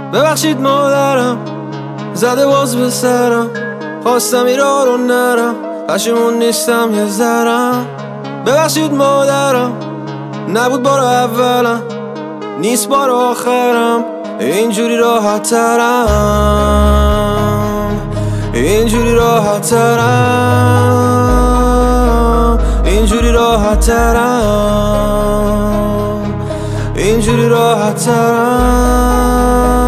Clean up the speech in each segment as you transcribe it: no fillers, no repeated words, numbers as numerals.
ببخشید مادرم زده باز به سرم، خواستم ایران رو نرم، پشیمون نیستم یه ذرم. ببخشید مادرم نبود بار اولم، نیست بار آخرم، اینجوری راحت ترم، اینجوری راحت ترم، اینجوری راحت ترم، اینجوری راحت ترم.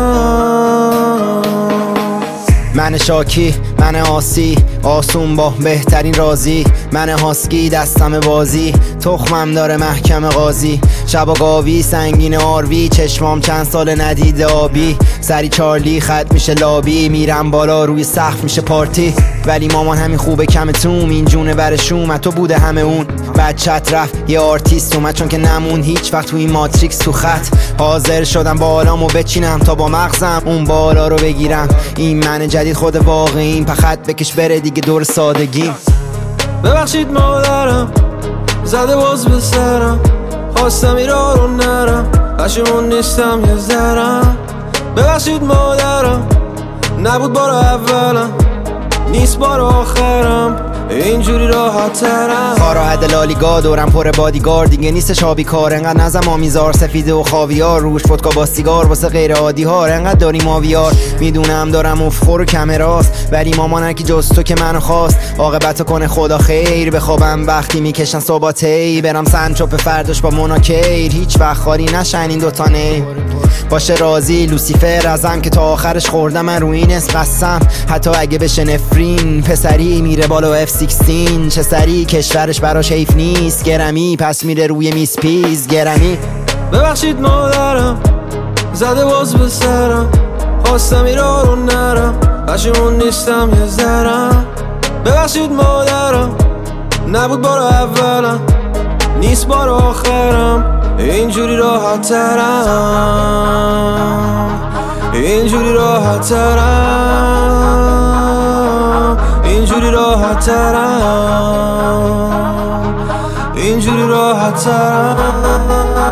من شاکی، من آسی، آسون با بهترین رازی، من هاسکی دستم بازی، تخمم داره محکم قاضی، شبا گاوی سنگین آروی، چشمام چند سال ندیده آبی، سری چارلی خط میشه لابی، میرم بالا روی سقف میشه پارتی، ولی مامان همین خوبه کم توم، این جونه برشوم تو بوده همه اون، بچت رفت یه آرتیست اومد چون که نمون هیچ وقت تو این ماتریکس تو خط، حاضر شدم بالامو بچینم تا با مغزم اون بالا رو بگیرم، این من جدید خود واقعیم، پخت بکش بره دیگه دور سادگیم. ببخشید مادرم زده باز به سرم، خواستم ایران رو نرم، پشیمون نیستم یه ذرم. ببخشید مادرم نبود بار اولم، نیست بار آخرم، اینجوری راحت ترم. کارا حد لالیگا دورم پر بادیگار، دیگه نیستش آبی کار، انقدر نزم آمیزار سفیده و خاویار، روش فتکا با سیگار واسه غیر عادی ها، انقدر داریم آویار، میدونم دارم افخور و کمراست، ولی مامان کی جز تو که منو خواست، عاقبتو کنه خدا خیر، بخوابم وقتی میکشن صباتی، برم سنچوپ فرداش با مناکیر، هیچ وقت خالی نشن این دوتا نه باشه راضی، لوسیفر ازم که تا آخرش خوردم من روی این اسم قسم، حتی اگه بشه نفرین، پسری میره بالا F16 چه سری کشورش براش حیف نیست، گرمی پس میره روی میز پیز گرمی. ببخشید مادرم زده باز به سرم، خواستم ایران رو نرم، پشیمون نیستم یه ذرم. ببخشید مادرم نبود بار اولم، نیست بار آخرم، اینجوری راحت ترم، اینجوری راحت ترم، اینجوری راحت ترم، اینجوری راحت ترم.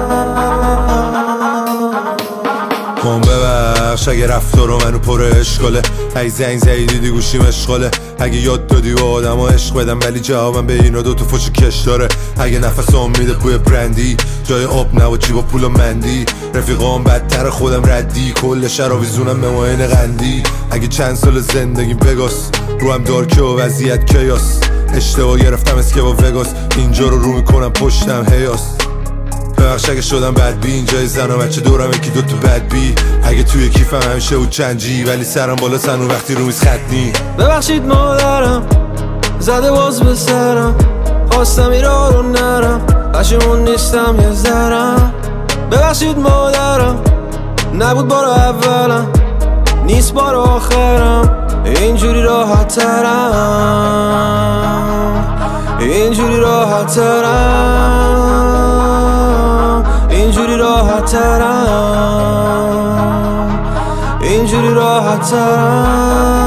ببخش اگه رفتار و منو پر اشکاله، اگه زنگ زدی دیدی گوشیم اشغاله، اگه یاد دادی و آدم ها عشق بدم ولی جوابم به اینا دوتا فوش کش داره، اگه نفس میده بوی برندی جای آب نبا جیبا پول و مندی، رفیقام بدتر خودم ردی، کل شهر آویزونم به ماین قندی، اگه چند سال زندگیم بگاس رو هم دارکه و وضعیت کیاس، اشتباه گرفتم اسکه با وگاس، اینجا رو میکنم پشتم هیاس. ببخش اگه شدم بدبی، اینجای زن و بچه دورم یکی دوتا بدبی، اگه توی کیفم همیشه بود چنجی ولی سرم بالا سنو وقتی رو میز خطنی. ببخشید مادرم زده باز به سرم، خواستم ایران رو نرم، پشیمون نیستم یه ذرم. ببخشید مادرم نبود بار اولم، نیست بار آخرم، اینجوری راحت ترم، اینجوری راحت ترم، اینجوری راحت ترم، اینجوری راحت ترم.